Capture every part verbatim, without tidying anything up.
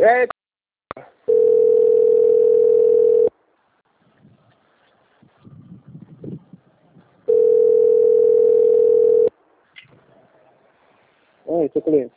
É. Oi, seu cliente.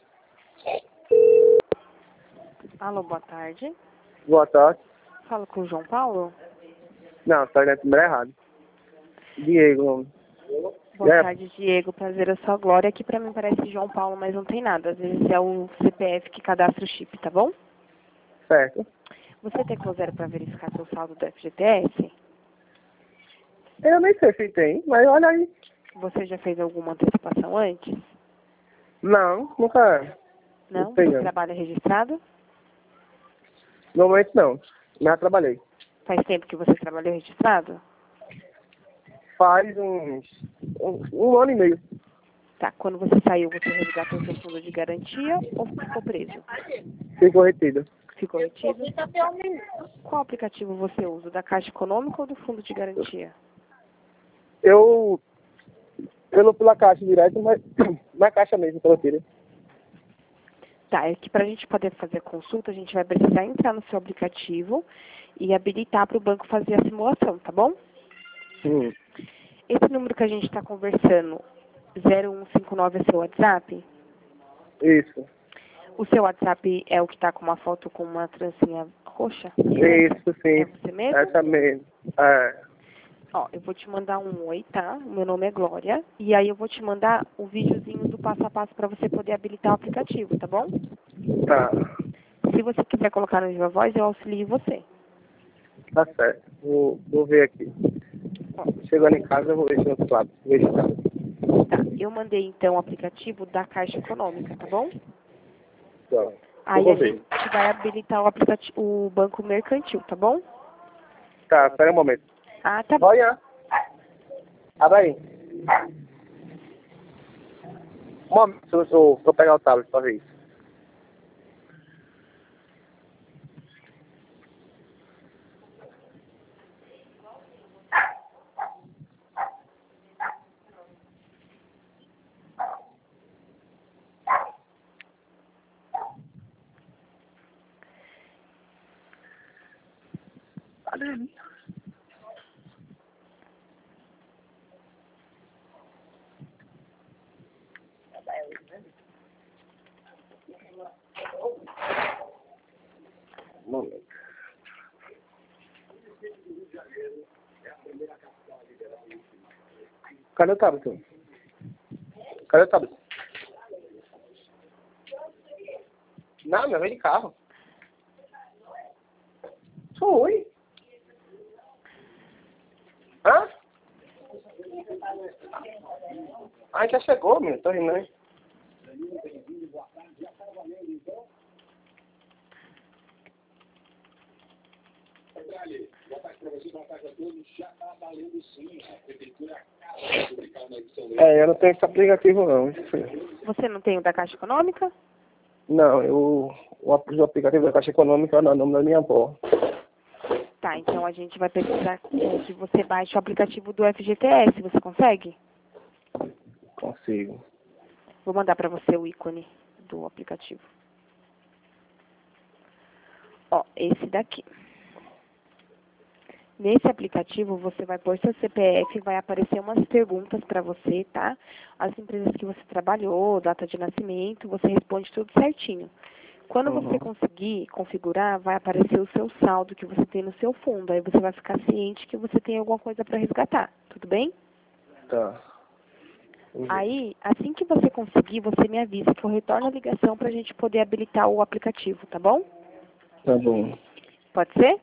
Alô, boa tarde. Boa tarde. Falo com o João Paulo. Não, tá olhando número errado. Diego. Boa É. tarde, Diego. Prazer, eu sou a Glória. Aqui pra mim parece João Paulo, mas não tem nada. Às vezes é o C P F que cadastra o chip, tá bom? Certo. Você tem cruzeiro pra verificar seu saldo do F G T S? Eu nem sei se tem, mas olha aí. Você já fez alguma antecipação antes? Não, nunca. Não? Não sei Você não. trabalha registrado? No momento não. Já trabalhei. Faz tempo que você trabalhou registrado? Faz uns. Um, um ano e meio. Tá. Quando você saiu, você resgatou seu fundo de garantia ou ficou preso? Ficou retido. Ficou retido? Qual aplicativo você usa? O da Caixa Econômica ou do fundo de garantia? Eu. Pelo pela caixa direto, mas na caixa mesmo, pela tira. Tá, é que para a gente poder fazer a consulta, a gente vai precisar entrar no seu aplicativo e habilitar para o banco fazer a simulação, tá bom? Hum. Esse número que a gente está conversando, zero um cinco nove, é seu WhatsApp? Isso. O seu WhatsApp é o que está com uma foto com uma trancinha roxa? Isso, sim. É você mesmo? Essa mesmo. É. Ó, eu vou te mandar um oi, tá? O meu nome é Glória. E aí eu vou te mandar o videozinho do passo a passo para você poder habilitar o aplicativo, tá bom? Tá. Se você quiser colocar no Viva Voz, eu auxilio você. Tá certo. Vou, vou ver aqui. Ó, Chegando em casa, eu vou ver se eu claro. Ver se tá. tá, eu mandei então o aplicativo da Caixa Econômica, tá bom? Tá. Eu Aí vou a ver. gente vai habilitar o aplicativo, o Banco Mercantil, tá bom? Tá, espera um momento. Ah, tá bom. Olha. Abre aí. Um momento, eu, eu, eu pegar o tablet pra ver isso. Olha aí. Um momento. Cadê o tablet? Cadê o tablet? Não, meu, vem de carro. Foi. Hã? Ah, já chegou, meu. Tô rindo, né? É, eu não tenho esse aplicativo não. Você não tem o da Caixa Econômica? Não, eu, o ap- o aplicativo da Caixa Econômica não é o nome da minha avó. Tá, então a gente vai precisar é, que você baixe o aplicativo do F G T S, você consegue? Consigo. Vou mandar para você o ícone do aplicativo. Ó, esse daqui. Nesse aplicativo, você vai pôr seu C P F, vai aparecer umas perguntas para você, tá? As empresas que você trabalhou, data de nascimento, você responde tudo certinho. Quando Uhum. você conseguir configurar, vai aparecer o seu saldo que você tem no seu fundo. Aí você vai ficar ciente que você tem alguma coisa para resgatar. Tudo bem? Tá. Uhum. Aí, assim que você conseguir, você me avisa que eu retorno a ligação para a gente poder habilitar o aplicativo, tá bom? Tá bom. Pode ser?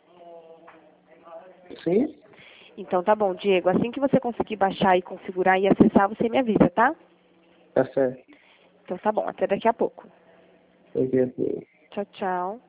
Sim? Então tá bom, Diego. Assim que você conseguir baixar e configurar e acessar, você me avisa, tá? Tá certo. Então tá bom, até daqui a pouco. Entendi. Tchau, tchau.